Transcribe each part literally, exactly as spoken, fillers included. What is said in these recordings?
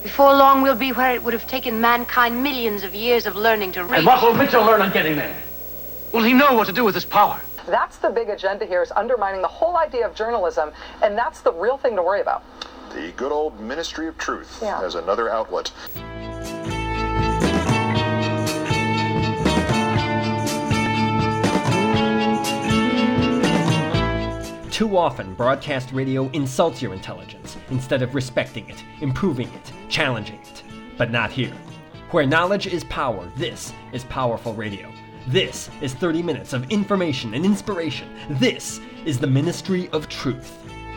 Before long, we'll be where it would have taken mankind millions of years of learning to reach. And what will Mitchell learn on getting there? Will he know what to do with his power? That's the big agenda here, is undermining the whole idea of journalism, and that's the real thing to worry about. The good old Ministry of Truth yeah. as another outlet. Too often, broadcast radio insults your intelligence instead of respecting it, improving it, challenging it. But not here. Where knowledge is power, this is Powerful Radio. This is thirty minutes of information and inspiration. This is the Ministry of Truth.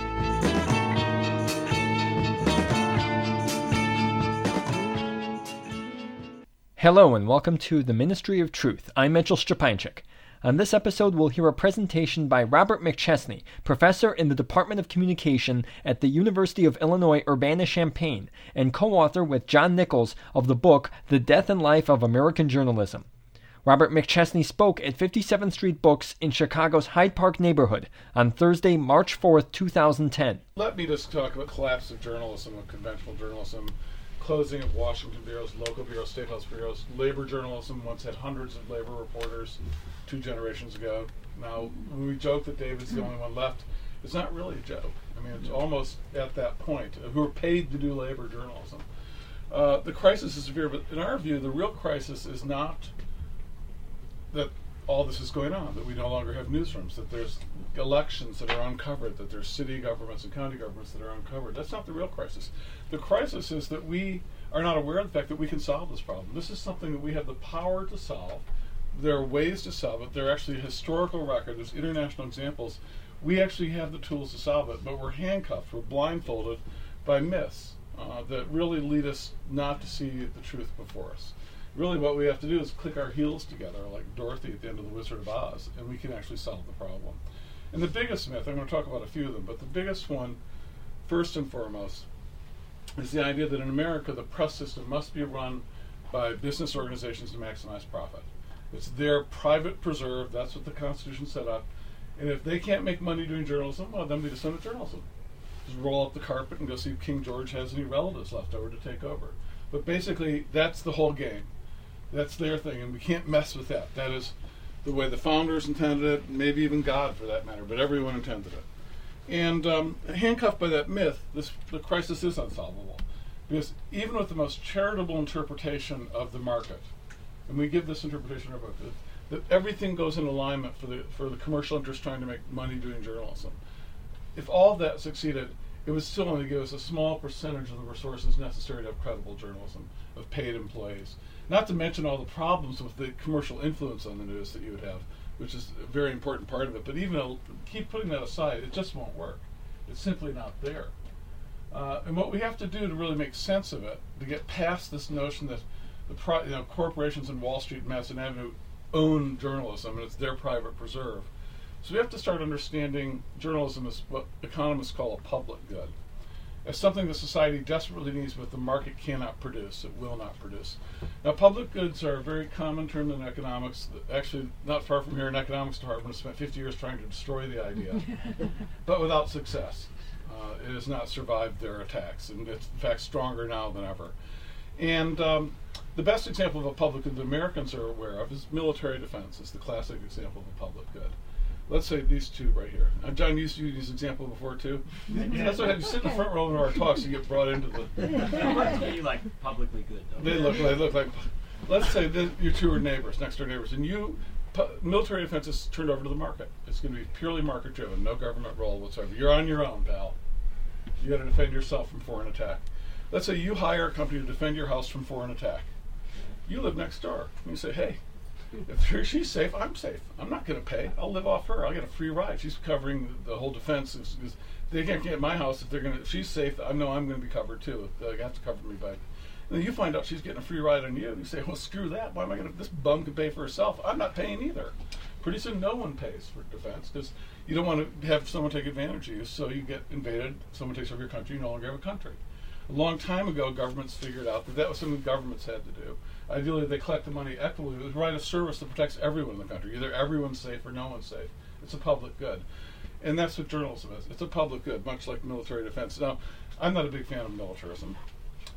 Hello and welcome to the Ministry of Truth. I'm Mitchell Szczepańczyk. On this episode, we'll hear a presentation by Robert McChesney, professor in the Department of Communication at the University of Illinois Urbana-Champaign, and co-author with John Nichols of the book The Death and Life of American Journalism. Robert McChesney spoke at fifty-seventh Street Books in Chicago's Hyde Park neighborhood on Thursday, March fourth, two thousand ten. Let me just talk about the collapse of journalism, of conventional journalism, closing of Washington bureaus, local bureaus, state house bureaus. Labor journalism once had hundreds of labor reporters two generations ago. Now, when we joke that David's the only one left, it's not really a joke. I mean, it's almost at that point, uh, who are paid to do labor journalism. Uh, the crisis is severe, but in our view, the real crisis is not that all this is going on, that we no longer have newsrooms, that there's elections that are uncovered, that there's city governments and county governments that are uncovered. That's not the real crisis. The crisis is that we are not aware of the fact that we can solve this problem. This is something that we have the power to solve. There are ways to solve it. There are actually historical record. There's international examples. We actually have the tools to solve it, but we're handcuffed, we're blindfolded by myths uh, that really lead us not to see the truth before us. Really what we have to do is click our heels together like Dorothy at the end of The Wizard of Oz, and we can actually solve the problem. And the biggest myth, I'm going to talk about a few of them, but the biggest one, first and foremost, is the idea that in America the press system must be run by business organizations to maximize profit. It's their private preserve, that's what the Constitution set up, and if they can't make money doing journalism, well, then we just send it journalism. Just roll up the carpet and go see if King George has any relatives left over to take over. But basically, that's the whole game. That's their thing, and we can't mess with that. That is the way the founders intended it, maybe even God for that matter, but everyone intended it. And um, handcuffed by that myth, this, the crisis is unsolvable. Because even with the most charitable interpretation of the market, and we give this interpretation of it, that everything goes in alignment for the for the commercial interest trying to make money doing journalism. If all of that succeeded, it would still only give us a small percentage of the resources necessary to have credible journalism, of paid employees. Not to mention all the problems with the commercial influence on the news that you would have, which is a very important part of it. But even a, keep putting that aside, it just won't work. It's simply not there. Uh, and what we have to do to really make sense of it, to get past this notion that the pri- you know, corporations in Wall Street and Madison Avenue own journalism and it's their private preserve. So we have to start understanding journalism as what economists call a public good, as something that society desperately needs but the market cannot produce, it will not produce. Now, public goods are a very common term in economics. Actually, not far from here, an economics department spent fifty years trying to destroy the idea, but without success. Uh, it has not survived their attacks, and it's in fact stronger now than ever. And um, the best example of a public good that Americans are aware of is military defense. It's the classic example of a public good. Let's say these two right here. Uh, John used to use this example before too. That's what happens. You sit in the front row of our talks, you get brought into the. They like publicly good, though. They look. They look like. Let's say that your two are neighbors, next door neighbors, and you. Pu- military defense is turned over to the market. It's going to be purely market driven, no government role whatsoever. You're on your own, pal. You got to defend yourself from foreign attack. Let's say you hire a company to defend your house from foreign attack. You live next door, and you say, hey. If she's safe, I'm safe. I'm not going to pay. I'll live off her. I'll get a free ride. She's covering the whole defense. It's, it's, they can't get in my house if they're going to. If she's safe, I know I'm going to be covered too. They have to cover me back. And then you find out she's getting a free ride on you. You say, well, screw that. Why am I going to? This bum can pay for herself. I'm not paying either. Pretty soon, no one pays for defense because you don't want to have someone take advantage of you. So you get invaded. Someone takes over your country. You no longer have a country. A long time ago, governments figured out that that was something governments had to do. Ideally, they collect the money equitably. They provide a service that protects everyone in the country. Either everyone's safe or no one's safe. It's a public good. And that's what journalism is. It's a public good, much like military defense. Now, I'm not a big fan of militarism.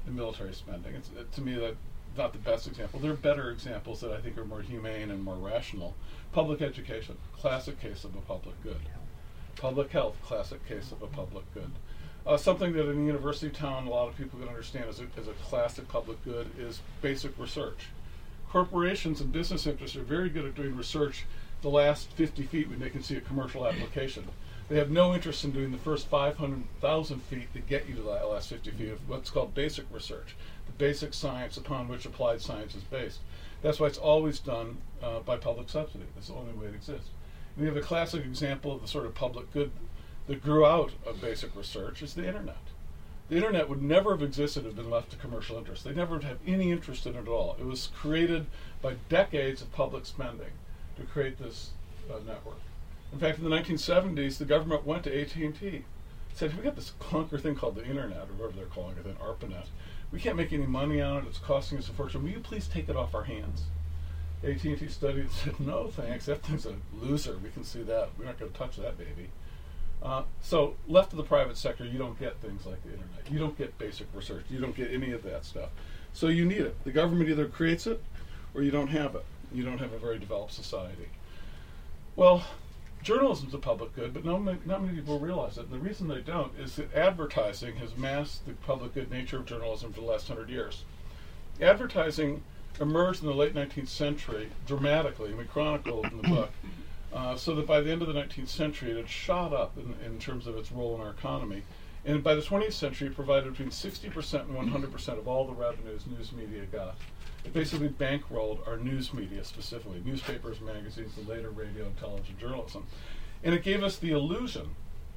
in military spending. It's, it, to me, that not the best example. There are better examples that I think are more humane and more rational. Public education, classic case of a public good. Public health, classic case of a public good. Uh, something that in a university town a lot of people can understand as a, as a classic public good is basic research. Corporations and business interests are very good at doing research the last fifty feet when they can see a commercial application. They have no interest in doing the first five hundred thousand feet that get you to that last fifty feet of what's called basic research, the basic science upon which applied science is based. That's why it's always done uh, by public subsidy. That's the only way it exists. We have a classic example of the sort of public good that grew out of basic research is the internet. The internet would never have existed if been left to commercial interests. They never would have any interest in it at all. It was created by decades of public spending to create this uh, network. In fact, in the nineteen seventies, the government went to A T and T, said, we got this clunker thing called the internet, or whatever they're calling it, an ARPANET. We can't make any money on it. It's costing us a fortune. Will you please take it off our hands? A T and T studied and said, no, thanks. That thing's a loser. We can see that. We're not going to touch that baby. Uh, so left to the private sector, you don't get things like the internet. You don't get basic research. You don't get any of that stuff. So you need it. The government either creates it or you don't have it. You don't have a very developed society. Well, journalism's a public good, but not many, not many people realize it. And the reason they don't is that advertising has masked the public good nature of journalism for the last hundred years. Advertising emerged in the late nineteenth century dramatically, and we chronicle it in the book, uh, so that by the end of the nineteenth century it had shot up in, in terms of its role in our economy. And by the twentieth century it provided between sixty percent and one hundred percent of all the revenues news media got. It basically bankrolled our news media specifically, newspapers, magazines, and later radio and television journalism. And it gave us the illusion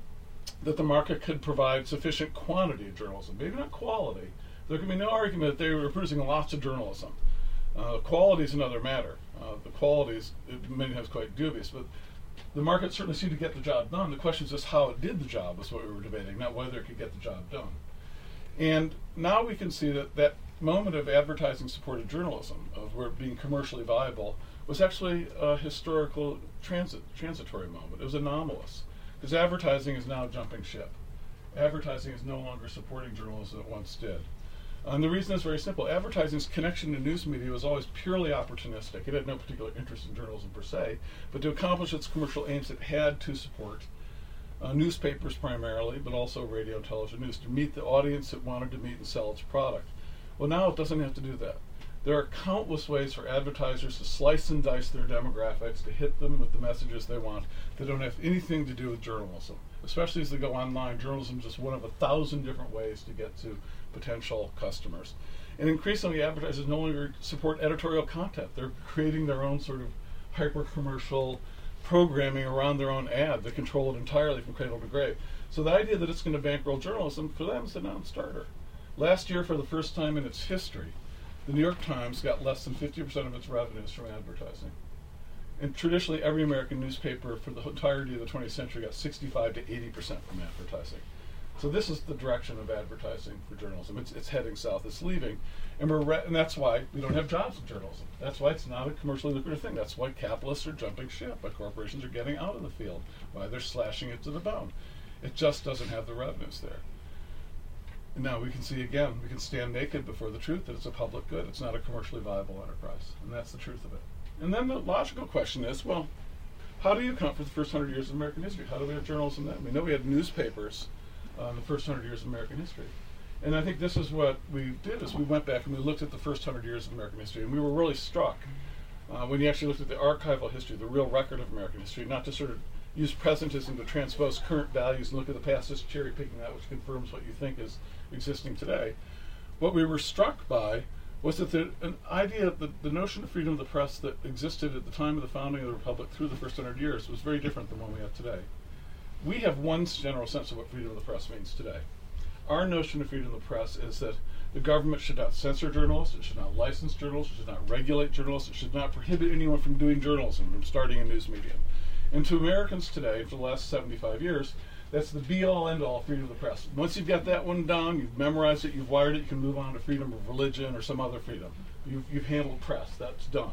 that the market could provide sufficient quantity of journalism, maybe not quality. There can be no argument that they were producing lots of journalism. Uh, quality is another matter. Uh, the quality is many times quite dubious, but the market certainly seemed to get the job done. The question is just how it did the job was what we were debating, not whether it could get the job done. And now we can see that that moment of advertising-supported journalism, of where it being commercially viable, was actually a historical transit, transitory moment. It was anomalous, because advertising is now jumping ship. Advertising is no longer supporting journalism it once did. And the reason is very simple. Advertising's connection to news media was always purely opportunistic. It had no particular interest in journalism per se, but to accomplish its commercial aims, it had to support uh, newspapers primarily, but also radio and television news, to meet the audience it wanted to meet and sell its product. Well, now it doesn't have to do that. There are countless ways for advertisers to slice and dice their demographics, to hit them with the messages they want that don't have anything to do with journalism. Especially as they go online, journalism is just one of a thousand different ways to get to potential customers. And increasingly, advertisers no longer support editorial content. They're creating their own sort of hyper-commercial programming around their own ad. They control it entirely from cradle to grave. So the idea that it's going to bankroll journalism, for them, is a non-starter. Last year, for the first time in its history, the New York Times got less than fifty percent of its revenues from advertising. And traditionally, every American newspaper for the entirety of the twentieth century got sixty-five to eighty percent from advertising. So this is the direction of advertising for journalism. It's, it's heading south. It's leaving. And, we're re- and that's why we don't have jobs in journalism. That's why it's not a commercially lucrative thing. That's why capitalists are jumping ship, why corporations are getting out of the field, why they're slashing it to the bone. It just doesn't have the revenues there. And now we can see again, we can stand naked before the truth that it's a public good. It's not a commercially viable enterprise. And that's the truth of it. And then the logical question is, well, how do you account for the first hundred years of American history? How do we have journalism then? We know we had newspapers uh, in the first hundred years of American history. And I think this is what we did, is we went back and we looked at the first hundred years of American history, and we were really struck uh, when you actually looked at the archival history, the real record of American history, not to sort of use presentism to transpose current values and look at the past, just cherry picking that which confirms what you think is existing today. What we were struck by was that the an idea, the, the notion of freedom of the press that existed at the time of the founding of the Republic through the first hundred years was very different than one we have today. We have one general sense of what freedom of the press means today. Our notion of freedom of the press is that the government should not censor journalists, it should not license journalists, it should not regulate journalists, it should not prohibit anyone from doing journalism, from starting a news medium. And to Americans today, for the last seventy-five years, that's the be-all, end-all freedom of the press. Once you've got that one down, you've memorized it, you've wired it, you can move on to freedom of religion or some other freedom. You've, you've handled press. That's done.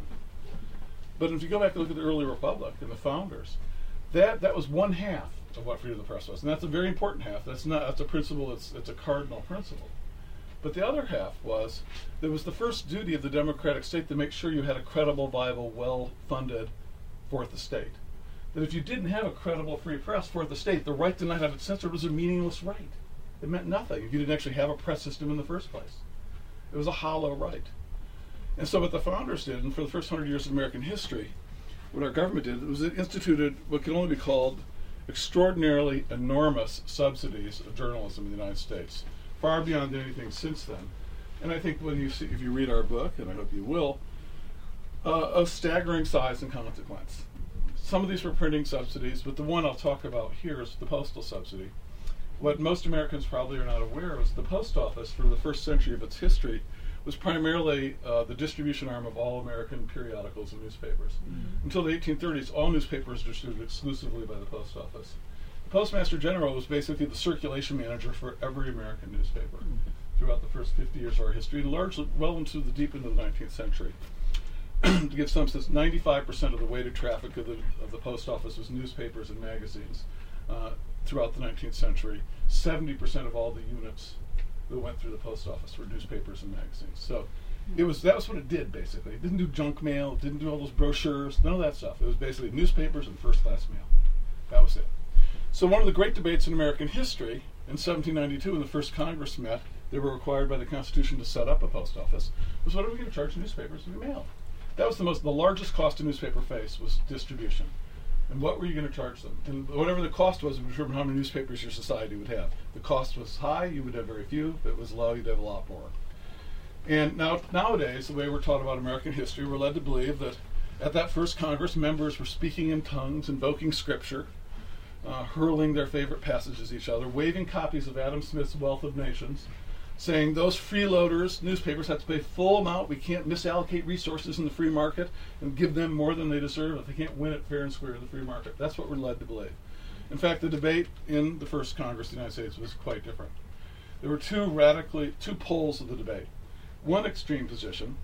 But if you go back and look at the early republic and the founders, that, that was one half of what freedom of the press was. And that's a very important half. That's not that's a principle, it's, it's a cardinal principle. But the other half was, that it was the first duty of the democratic state to make sure you had a credible, viable, well-funded fourth estate. That if you didn't have a credible free press, fourth estate, the right to not have it censored was a meaningless right. It meant nothing if you didn't actually have a press system in the first place. It was a hollow right. And so what the founders did, and for the first hundred years of American history, what our government did was it instituted what can only be called extraordinarily enormous subsidies of journalism in the United States, far beyond anything since then. And I think when you see, if you read our book, and I hope you will, uh, of staggering size and consequence. Some of these were printing subsidies, but the one I'll talk about here is the postal subsidy. What most Americans probably are not aware of is the post office, for the first century of its history, was primarily uh, the distribution arm of all American periodicals and newspapers. Mm-hmm. Until the eighteen thirties, all newspapers were distributed exclusively by the post office. The Postmaster General was basically the circulation manager for every American newspaper mm-hmm. throughout the first fifty years of our history, and largely well into the deep into the nineteenth century. To give some sense, ninety-five percent of the weighted traffic of the, of the post office was newspapers and magazines uh, throughout the nineteenth century. seventy percent of all the units that went through the post office were newspapers and magazines. So it was that was what it did, basically. It didn't do junk mail, it didn't do all those brochures, none of that stuff. It was basically newspapers and first-class mail. That was it. So one of the great debates in American history, in seventeen ninety-two, when the first Congress met, they were required by the Constitution to set up a post office, was what are we going to charge newspapers to be mailed? That was the most, the largest cost a newspaper faced was distribution. And what were you going to charge them? And whatever the cost was would determine how many newspapers your society would have. If the cost was high, you would have very few. If it was low, you'd have a lot more. And now, nowadays, the way we're taught about American history, we're led to believe that at that first Congress, members were speaking in tongues, invoking scripture, uh, hurling their favorite passages at each other, waving copies of Adam Smith's Wealth of Nations, saying those freeloaders, newspapers, have to pay full amount. We can't misallocate resources in the free market and give them more than they deserve if they can't win it fair and square in the free market. That's what we're led to believe. In fact, the debate in the first Congress of the United States was quite different. There were two radically, two poles of the debate. One extreme position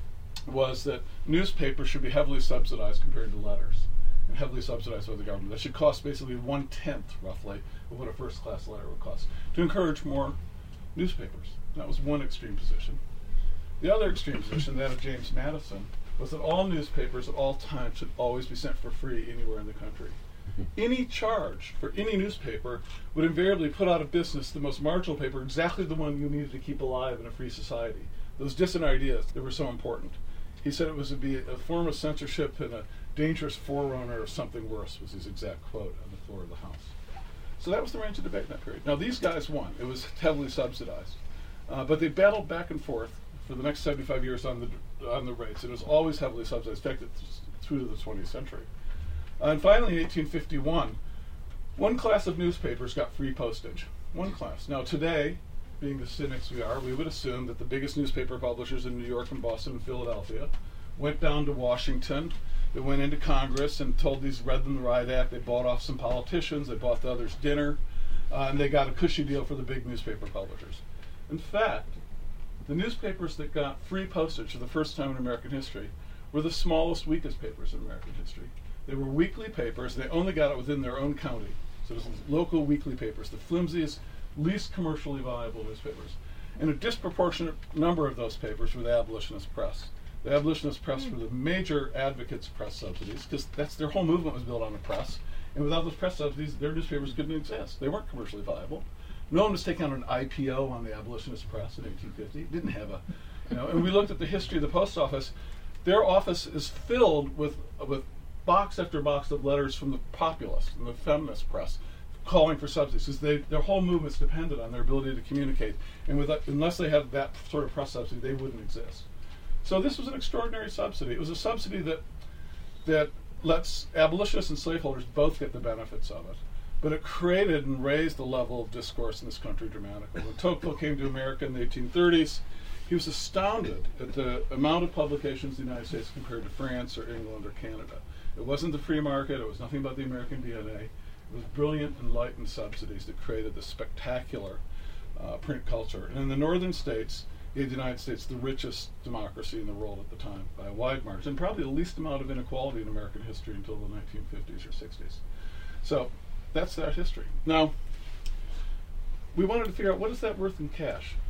was that newspapers should be heavily subsidized compared to letters, and heavily subsidized by the government. That should cost basically one-tenth, roughly, of what a first-class letter would cost, to encourage more newspapers. That was one extreme position. The other extreme position, that of James Madison, was that all newspapers at all times should always be sent for free anywhere in the country. Any charge for any newspaper would invariably put out of business the most marginal paper, exactly the one you needed to keep alive in a free society. Those distant ideas that were so important. He said it was to be a form of censorship and a dangerous forerunner of something worse, was his exact quote on the floor of the House. So that was the range of debate in that period. Now these guys won. It was heavily subsidized. Uh, but they battled back and forth for the next seventy-five years on the on the rates. It was always heavily subsidized. In fact, it's through to the twentieth century. Uh, and finally, in eighteen fifty-one, one class of newspapers got free postage. One class. Now today, being the cynics we are, we would assume that the biggest newspaper publishers in New York and Boston and Philadelphia went down to Washington. They went into Congress and told these Read Them the Riot Act. They bought off some politicians. They bought the others dinner. Uh, and they got a cushy deal for the big newspaper publishers. In fact, the newspapers that got free postage for the first time in American history were the smallest, weakest papers in American history. They were weekly papers. They only got it within their own county. So it was local weekly papers, the flimsiest, least commercially viable newspapers. And a disproportionate number of those papers were the abolitionist press. The abolitionist press were the major advocates of press subsidies, because that's their whole movement was built on the press. And without those press subsidies, their newspapers couldn't exist. They weren't commercially viable. No one was taking out an I P O on the abolitionist press in eighteen fifty. It didn't have a, you know. And we looked at the history of the post office. Their office is filled with with box after box of letters from the populist and the feminist press, calling for subsidies, because they their whole movement's depended on their ability to communicate. And with unless they had that sort of press subsidy, they wouldn't exist. So this was an extraordinary subsidy. It was a subsidy that that lets abolitionists and slaveholders both get the benefits of it. But it created and raised the level of discourse in this country dramatically. When Tocqueville came to America in the eighteen thirties, he was astounded at the amount of publications in the United States compared to France or England or Canada. It wasn't the free market. It was nothing but the American D N A. It was brilliant, enlightened subsidies that created this spectacular uh, print culture. And in the northern states, gave the United States the richest democracy in the world at the time by a wide margin, and probably the least amount of inequality in American history until the nineteen fifties or sixties. So that's that history. Now, we wanted to figure out what is that worth in cash.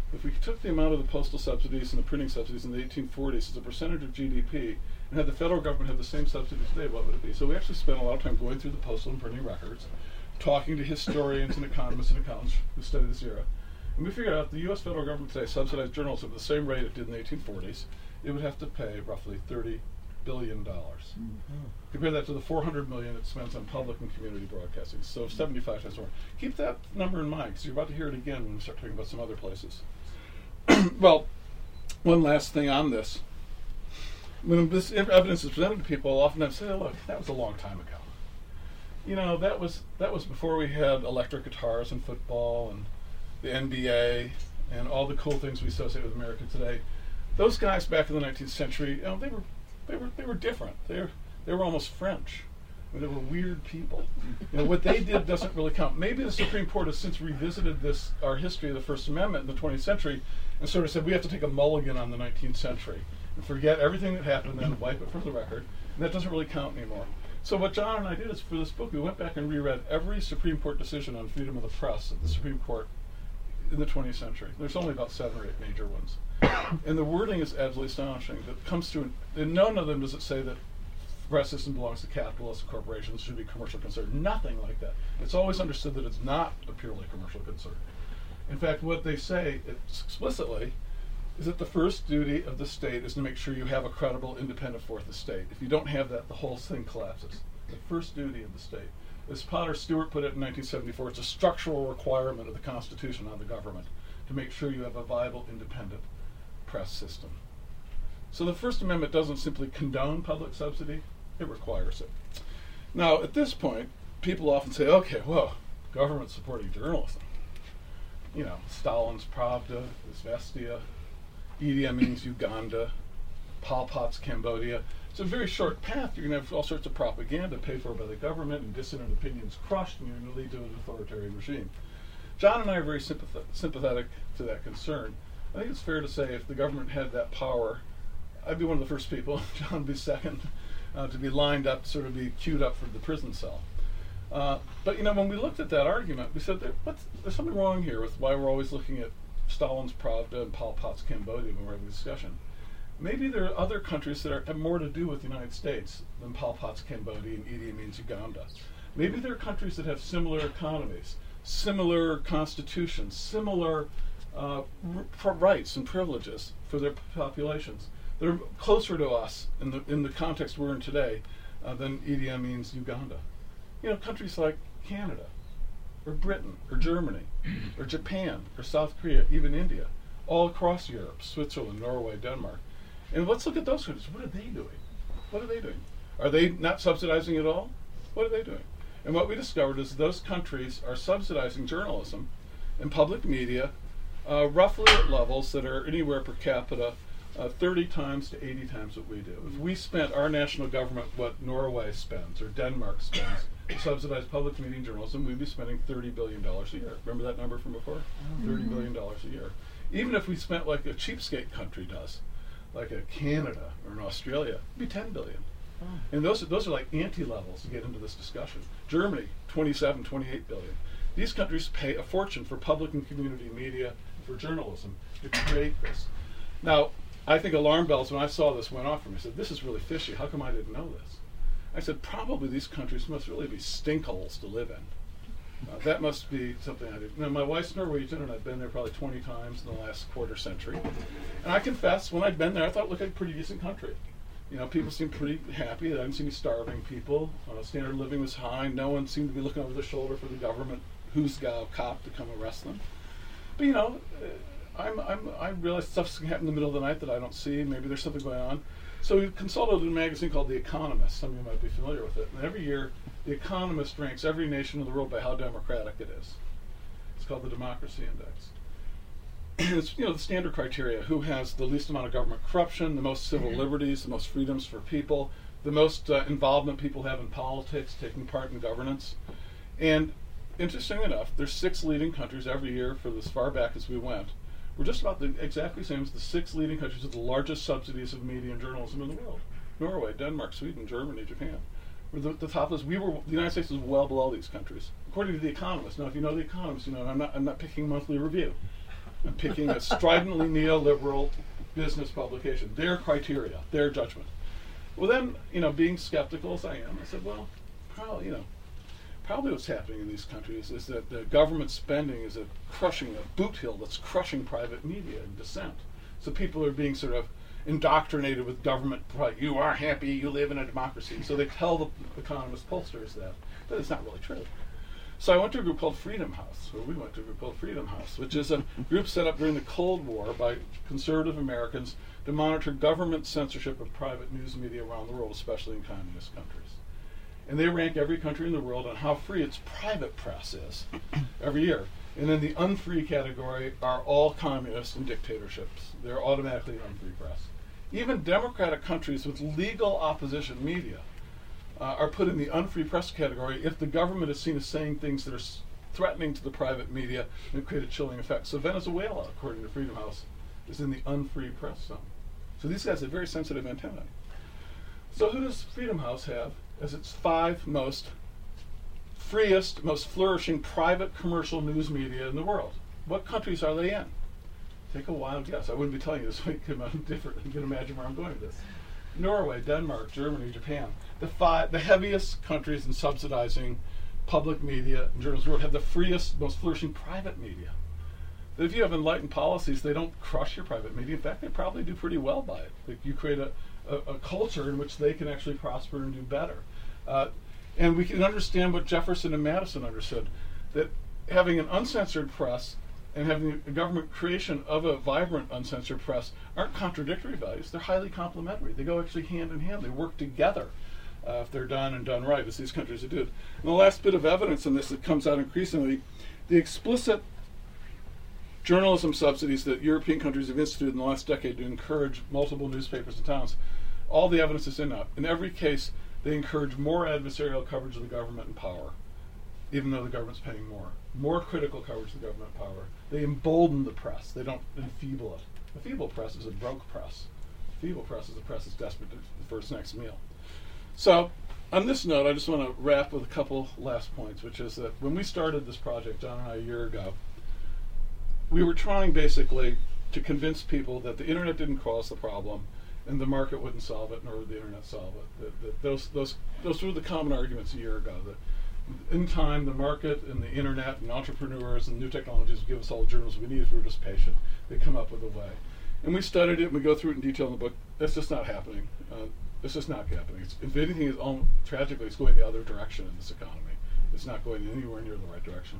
if we took the amount of the postal subsidies and the printing subsidies in the eighteen forties as a percentage of G D P and had the federal government have the same subsidies today, what would it be? So we actually spent a lot of time going through the postal and printing records, talking to historians and economists and accountants who study this era. And we figured out the U S federal government today subsidized journalism at the same rate it did in the eighteen forties. It would have to pay roughly thirty billion dollars. Mm-hmm. Compare that to the four hundred million dollars it spends on public and community broadcasting, so seventy-five times more. Keep that number in mind, because you're about to hear it again when we start talking about some other places. Well, one last thing on this. When this evidence is presented to people, I'll oftentimes say, look, that was a long time ago. You know, that was that was before we had electric guitars and football and the N B A and all the cool things we associate with America today. Those guys back in the nineteenth century, you know, they were they were they were different. They were they were almost French. I mean, they were weird people. You know, what they did doesn't really count. Maybe the Supreme Court has since revisited this our history of the First Amendment in the twentieth century and sort of said we have to take a mulligan on the nineteenth century and forget everything that happened and then wipe it from the record. And that doesn't really count anymore. So what John and I did is for this book, we went back and reread every Supreme Court decision on freedom of the press at the Supreme Court in the twentieth century. There's only about seven or eight major ones. And the wording is absolutely astonishing. That comes through, in none of them does it say that the press system belongs to capitalists or corporations, should be commercial concern. Nothing like that. It's always understood that it's not a purely commercial concern. In fact, what they say explicitly is that the first duty of the state is to make sure you have a credible, independent fourth estate. If you don't have that, the whole thing collapses. The first duty of the state. As Potter Stewart put it in nineteen seventy-four, it's a structural requirement of the Constitution on the government to make sure you have a viable, independent press system. So the First Amendment doesn't simply condone public subsidy, it requires it. Now, at this point, people often say, okay, well, government supporting journalism. You know, Stalin's Pravda, Izvestia, Idi Amin's Uganda, Pol Pot's Cambodia. It's a very short path. You're going to have all sorts of propaganda paid for by the government and dissident opinions crushed, and you're going to lead to an authoritarian regime. John and I are very sympath- sympathetic to that concern. I think it's fair to say if the government had that power, I'd be one of the first people, John would be second, uh, to be lined up, to sort of be queued up for the prison cell. Uh, but, you know, when we looked at that argument, we said, there, what's, there's something wrong here with why we're always looking at Stalin's Pravda and Pol Pot's Cambodia when we're having a discussion. Maybe there are other countries that are, have more to do with the United States than Pol Pot's Cambodia and Idi Amin's Uganda. Maybe there are countries that have similar economies, similar constitutions, similar uh, r- rights and privileges for their populations. They're closer to us in the in the context we're in today uh, than Idi Amin's Uganda. You know, countries like Canada, or Britain, or Germany, or Japan, or South Korea, even India, all across Europe, Switzerland, Norway, Denmark. And let's look at those countries. What are they doing? What are they doing? Are they not subsidizing at all? What are they doing? And what we discovered is those countries are subsidizing journalism and public media uh, roughly at levels that are anywhere per capita uh, thirty times to eighty times what we do. If we spent our national government what Norway spends or Denmark spends to subsidize public media and journalism, we'd be spending thirty billion dollars a year. Remember that number from before? Mm-hmm. thirty billion dollars a year. Even if we spent like a cheapskate country does, like a Canada or an Australia, it'd be ten billion dollars. Oh. And those, those are like ante-levels to get into this discussion. Germany, twenty-seven, twenty-eight billion. These countries pay a fortune for public and community media, for journalism, to create this. Now, I think alarm bells when I saw this went off for me. I said, this is really fishy. How come I didn't know this? I said, probably these countries must really be stinkholes to live in. Uh, that must be something I did. Now, my wife's Norwegian, and I've been there probably twenty times in the last quarter century. And I confess, when I'd been there, I thought it looked like a pretty decent country. You know, people seemed pretty happy. I didn't see any starving people. Uh, standard of living was high. No one seemed to be looking over their shoulder for the government Hoosgow cop to come arrest them. But, you know, uh, I'm, I'm, I realize stuff's going to happen in the middle of the night that I don't see. Maybe there's something going on. So we consulted a magazine called The Economist. Some of you might be familiar with it. And every year, The Economist ranks every nation in the world by how democratic it is. It's called the Democracy Index. It's, you know, the standard criteria: who has the least amount of government corruption, the most civil liberties, the most freedoms for people, the most uh, involvement people have in politics, taking part in governance. And interestingly enough, there's six leading countries every year for as far back as we went. We're just about the exactly the same as the six leading countries with the largest subsidies of media and journalism in the world: Norway, Denmark, Sweden, Germany, Japan. We're the, the top list. We were the United States was well below these countries, according to The Economist. Now, if you know The Economist, you know I'm not I'm not picking monthly review. I'm picking a stridently neoliberal business publication, their criteria, their judgment. Well then, you know, being skeptical as I am, I said, well, probably, you know, probably what's happening in these countries is that the government spending is a crushing, a boot hill that's crushing private media and dissent. So people are being sort of indoctrinated with government, you are happy, you live in a democracy. So they tell the economist pollsters that, but it's not really true. So I went to a group called Freedom House, or we went to a group called Freedom House, which is a group set up during the Cold War by conservative Americans to monitor government censorship of private news media around the world, especially in communist countries. And they rank every country in the world on how free its private press is every year. And in the unfree category are all communists and dictatorships. They're automatically an unfree press. Even democratic countries with legal opposition media uh, are put in the unfree press category if the government is seen as saying things that are s- threatening to the private media and create a chilling effect. So Venezuela, according to Freedom House, is in the unfree press zone. So these guys have very sensitive antennae. So who does Freedom House have as its five most freest, most flourishing private commercial news media in the world? What countries are they in? Take a wild guess. I wouldn't be telling you this, so you can, different. you can imagine where I'm going with this. Norway, Denmark, Germany, Japan. The five, the heaviest countries in subsidizing public media and journalism in the world have the freest, most flourishing private media. But if you have enlightened policies, they don't crush your private media. In fact, they probably do pretty well by it. Like you create a, a, a culture in which they can actually prosper and do better. Uh, and we can understand what Jefferson and Madison understood, that having an uncensored press and having a government creation of a vibrant uncensored press aren't contradictory values. They're highly complementary. They go actually hand in hand. They work together uh, if they're done and done right, as these countries do. And the last bit of evidence in this that comes out increasingly, the explicit journalism subsidies that European countries have instituted in the last decade to encourage multiple newspapers and towns, all the evidence is in that. In every case, they encourage more adversarial coverage of the government and power, even though the government's paying more. More critical coverage of the government and power. They embolden the press. They don't enfeeble it. A feeble press is a broke press. A feeble press is a press that's desperate to, for its next meal. So, on this note, I just want to wrap with a couple last points, which is that when we started this project, John and I, a year ago, we were trying basically to convince people that the internet didn't cause the problem and the market wouldn't solve it, nor would the internet solve it. That, that those, those, those were the common arguments a year ago. That in time, the market and the internet and entrepreneurs and new technologies would give us all the journalism we need if we were just patient. They come up with a way. And we studied it and we go through it in detail in the book. That's just not happening. Uh, it's just not happening. It's, if anything, is all, tragically, it's going the other direction in this economy. It's not going anywhere near the right direction.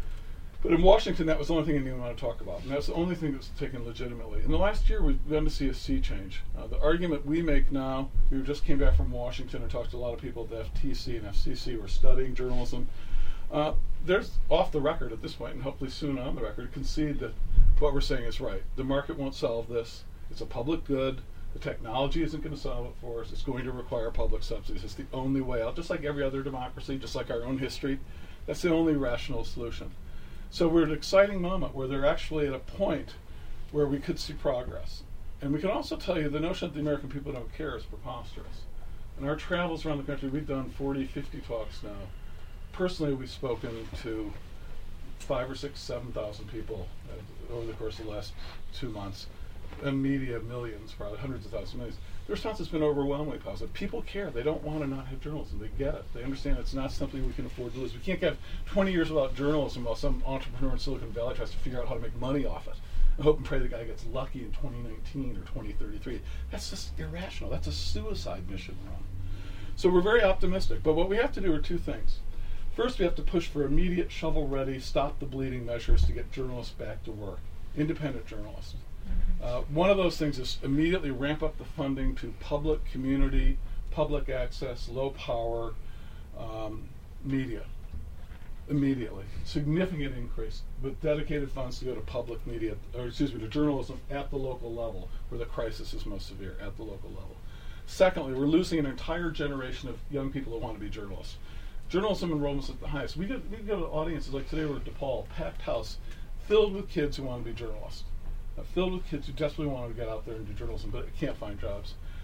But in Washington, that was the only thing I didn't want to talk about. And that's the only thing that's taken legitimately. In the last year, we've begun to see a sea change. Uh, the argument we make now, we just came back from Washington and talked to a lot of people at the F T C and F C C who are studying journalism. Uh, there's off the record at this point, and hopefully soon on the record, concede that what we're saying is right. The market won't solve this. It's a public good. The technology isn't going to solve it for us. It's going to require public subsidies. It's the only way out, just like every other democracy, just like our own history. That's the only rational solution. So we're at an exciting moment where they're actually at a point where we could see progress. And we can also tell you the notion that the American people don't care is preposterous. In our travels around the country, we've done forty, fifty talks now. Personally, we've spoken to five or six, seven thousand people uh, over the course of the last two months. And media, millions, probably hundreds of thousands, millions. The response has been overwhelmingly positive. People care. They don't want to not have journalism. They get it. They understand it's not something we can afford to lose. We can't have twenty years without journalism while some entrepreneur in Silicon Valley tries to figure out how to make money off it. And hope and pray the guy gets lucky in twenty nineteen or twenty thirty-three. That's just irrational. That's a suicide mission run. So we're very optimistic. But what we have to do are two things. First, we have to push for immediate shovel-ready, stop-the-bleeding measures to get journalists back to work, independent journalists. Uh, one of those things is immediately ramp up the funding to public, community, public access, low power um, media. Immediately. Significant increase with dedicated funds to go to public media, or excuse me, to journalism at the local level where the crisis is most severe, at the local level. Secondly, we're losing an entire generation of young people who want to be journalists. Journalism enrollment's at the highest. We, get, we go to audiences like today we're at DePaul, packed house, filled with kids who want to be journalists. Uh, filled with kids who desperately want to get out there and do journalism, but can't find jobs.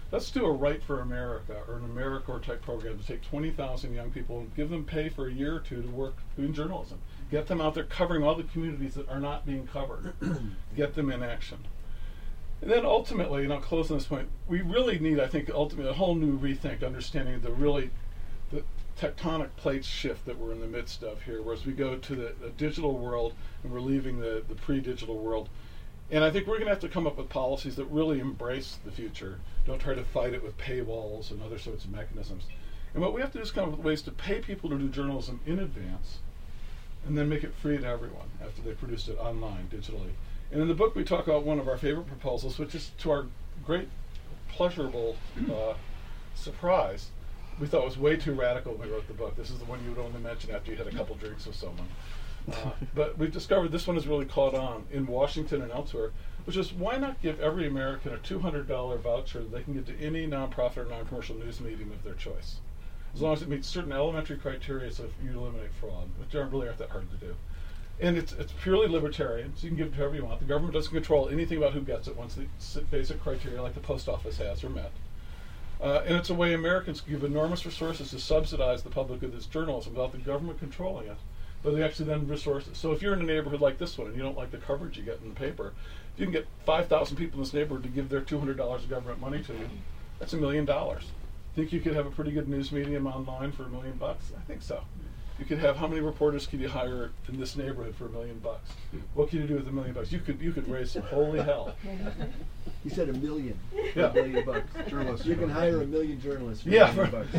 let's do a Right for America or an AmeriCorps type program to take twenty thousand young people and give them pay for a year or two to work doing journalism. Get them out there covering all the communities that are not being covered. Get them in action. And then ultimately, and I'll close on this point, we really need, I think, ultimately a whole new rethink, understanding of the really the tectonic plates shift that we're in the midst of here, whereas we go to the, the digital world and we're leaving the, the pre-digital world. And I think we're going to have to come up with policies that really embrace the future. Don't try to fight it with paywalls and other sorts of mechanisms. And what we have to do is come up with ways to pay people to do journalism in advance and then make it free to everyone after they produced it online, digitally. And in the book we talk about one of our favorite proposals, which is to our great pleasurable uh, surprise. We thought it was way too radical when we wrote the book. This is the one you would only mention after you had a couple drinks with someone. Uh, but we've discovered this one has really caught on in Washington and elsewhere, which is why not give every American a two hundred dollars voucher that they can get to any nonprofit or non-commercial news medium of their choice, as long as it meets certain elementary criteria so you eliminate fraud, which aren't really aren't that hard to do. And it's it's purely libertarian, so you can give it to whoever you want. The government doesn't control anything about who gets it once the basic criteria, like the post office has, are met. Uh, and it's a way Americans can give enormous resources to subsidize the public good that's journalism without the government controlling it. But they actually then resource it. So if you're in a neighborhood like this one and you don't like the coverage you get in the paper, if you can get five thousand people in this neighborhood to give their two hundred dollars of government money to you, that's a million dollars. Think you could have a pretty good news medium online for a million bucks? I think so. You could have, how many reporters could you hire in this neighborhood for a million bucks? What can you do with a million bucks? You could you could raise some holy hell. You said a million. Yeah. A million bucks. Journalists. You can hire a million journalists for Yeah, a million for, bucks.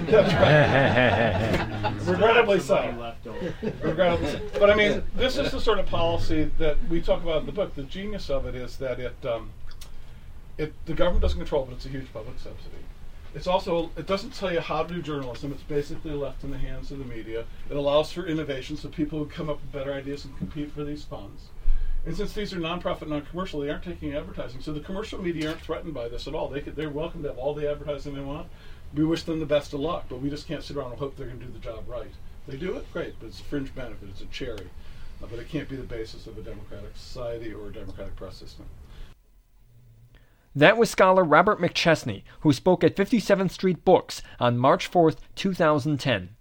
that's right. Regrettably so. Money left over. Regrettably so. But I mean, this is the sort of policy that we talk about in the book. The genius of it is that it, um, it the government doesn't control, but it's a huge public subsidy. It's also, it doesn't tell you how to do journalism. It's basically left in the hands of the media. It allows for innovation so people who come up with better ideas and compete for these funds. And since these are nonprofit, non-commercial, they aren't taking advertising. So the commercial media aren't threatened by this at all. They could, they're welcome to have all the advertising they want. We wish them the best of luck, but we just can't sit around and hope they're going to do the job right. If they do it, great, but it's a fringe benefit. It's a cherry. Uh, but it can't be the basis of a democratic society or a democratic press system. That was scholar Robert McChesney, who spoke at fifty-seventh Street Books on March fourth, two thousand ten.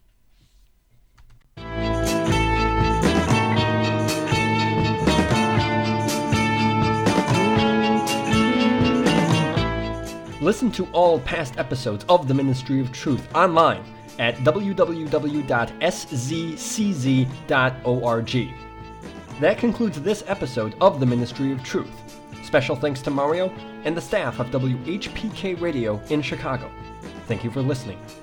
Listen to all past episodes of The Ministry of Truth online at w w w dot s z c z dot org. That concludes this episode of The Ministry of Truth. Special thanks to Mario and the staff of W H P K Radio in Chicago. Thank you for listening.